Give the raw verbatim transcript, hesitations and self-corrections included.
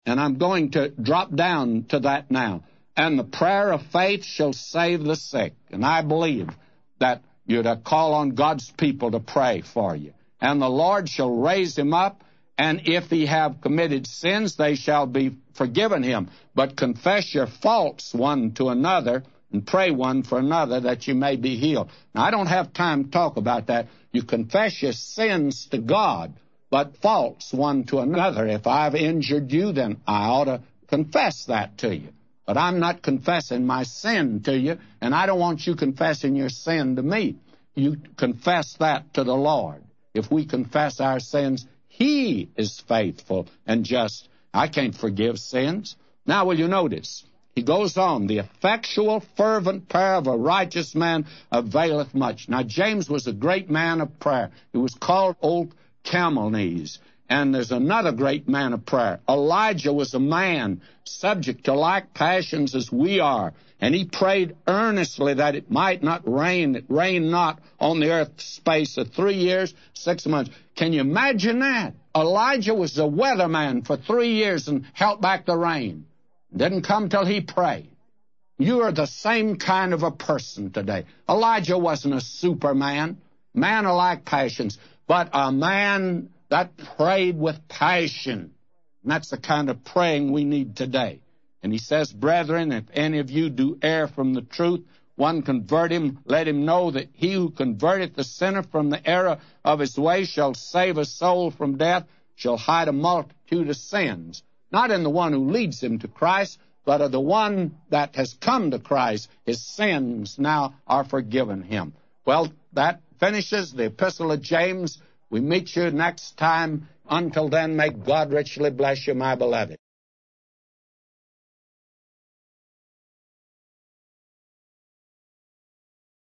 And I'm going to drop down to that now. And the prayer of faith shall save the sick. And I believe that you're to call on God's people to pray for you. And the Lord shall raise him up, and if he have committed sins, they shall be forgiven him. But confess your faults one to another, and pray one for another, that you may be healed. Now, I don't have time to talk about that. You confess your sins to God, but faults one to another. If I've injured you, then I ought to confess that to you. But I'm not confessing my sin to you, and I don't want you confessing your sin to me. You confess that to the Lord. If we confess our sins, he is faithful and just. I can't forgive sins. Now, will you notice? He goes on, the effectual, fervent prayer of a righteous man availeth much. Now, James was a great man of prayer. He was called Old Camel Knees. And there's another great man of prayer. Elijah was a man subject to like passions as we are. And he prayed earnestly that it might not rain. It rained not on the earth space of three years, six months. Can you imagine that? Elijah was a weatherman for three years and held back the rain. It didn't come till he prayed. You are the same kind of a person today. Elijah wasn't a superman, man of like passions, but a man that prayed with passion. And that's the kind of praying we need today. And he says, brethren, if any of you do err from the truth, one convert him, let him know that he who converteth the sinner from the error of his way shall save a soul from death, shall hide a multitude of sins. Not in the one who leads him to Christ, but of the one that has come to Christ. His sins now are forgiven him. Well, that finishes the Epistle of James. We meet you next time. Until then, may God richly bless you, my beloved.